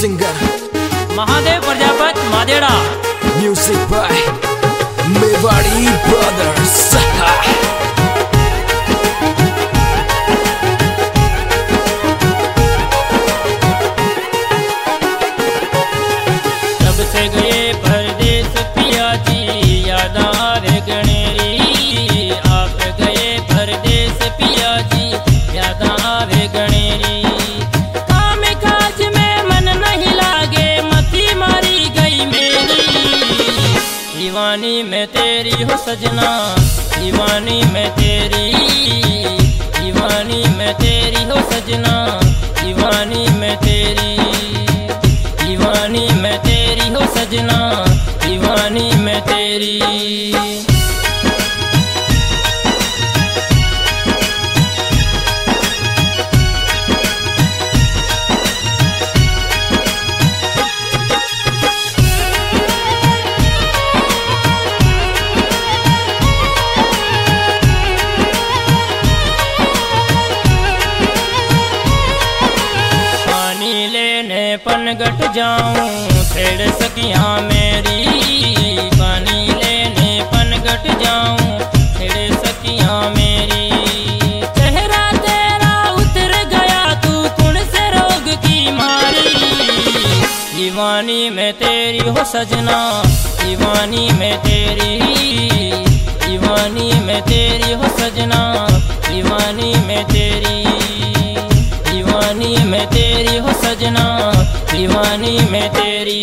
Singer Mahadev Prajapati Madera. Music by Mewari brothers. जब से गए परदेस पिया जी याद आवे गणेरी। आप गए परदेस पिया जी याद आवे गणेरी। काम काज में मन नहीं लागे मती मारी गई मेरी। दीवानी में तेरी हो सजना, दीवानी में तेरी, दीवानी में तेरी हो सजना, दीवानी में तेरी, दीवानी में तेरी हो सजना, दीवानी में तेरी। पनगट जाऊं छेड़ सकिया मेरी। पानी लेने पनगट जाऊं छेड़ सकिया मेरी। चेहरा तेरा उतर गया तू कुण से रोग की मारी। दीवानी में तेरी हो सजना, दीवानी में तेरी, दीवानी में तेरी हो सजना, दीवानी में तेरी, दीवानी में तेरी हो सजना, दीवानी में तेरी।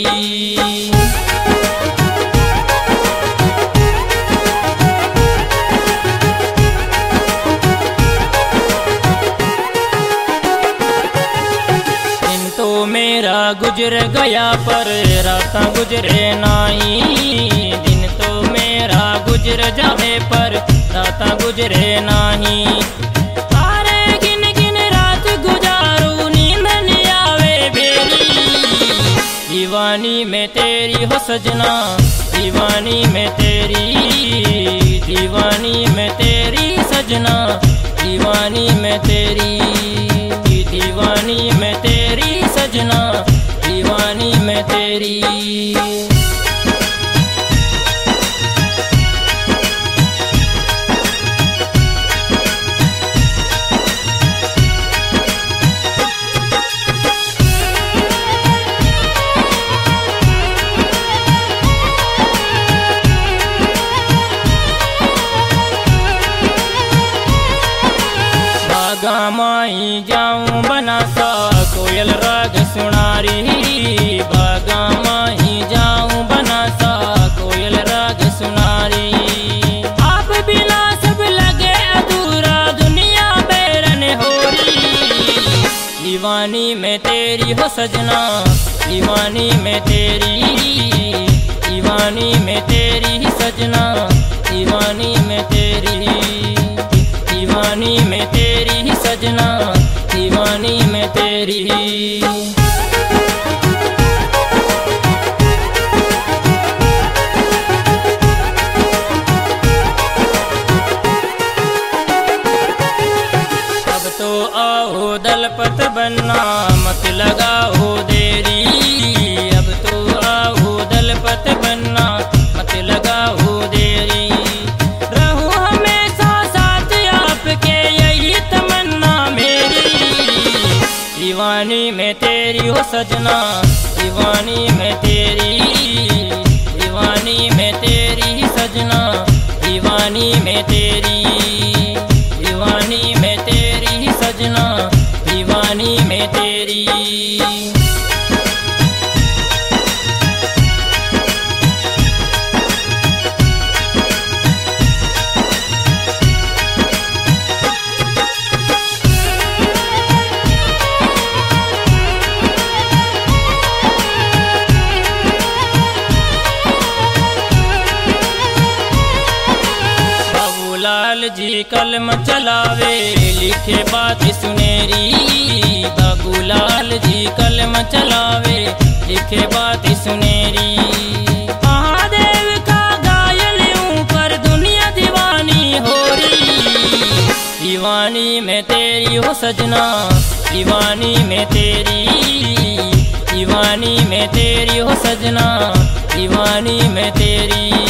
दिन तो मेरा गुजर गया पर रातां गुजरे नाही। दिन तो मेरा गुजर जावे पर रातां गुजरे नाही। दीवानी में तेरी हो सजना, दीवानी में तेरी, दीवानी में तेरी सजना, दीवानी में तेरी, दीवानी में तेरी सजना, दीवानी में तेरी। माई जाऊं बनासा कोयल राग सुनारी। बागा माही जाऊं बनासा कोयल राग सुनारी। आप बिना सब लगे अधूरा दुनिया बैरन होरी। दीवानी में तेरी हो सजना, दीवानी में तेरी, दीवानी में तेरी ही सजना, दीवानी में तेरी, दीवानी में तेरी ही सजना, दीवानी में तेरी। अब तो आओ दलपत बनना मत लगाओ देरी। अब तो आओ दलपत बनना मत लगाओ देरी। दीवानी में तेरी हो सजना, दीवानी में तेरी, दीवानी में तेरी ही सजना, दीवानी में तेरी, दीवानी में तेरी ही सजना, दीवानी में तेरी। लाल जी कलम चलावे लिखे बात सुनेरी। बाबूलाल जी कलम चलावे लिखे बात सुनेरी। महादेव का गायल ऊपर दुनिया दीवानी हो रही। दीवानी में तेरी हो सजना, दीवानी में तेरी, दीवानी दीवानी में तेरी हो सजना, दीवानी में तेरी।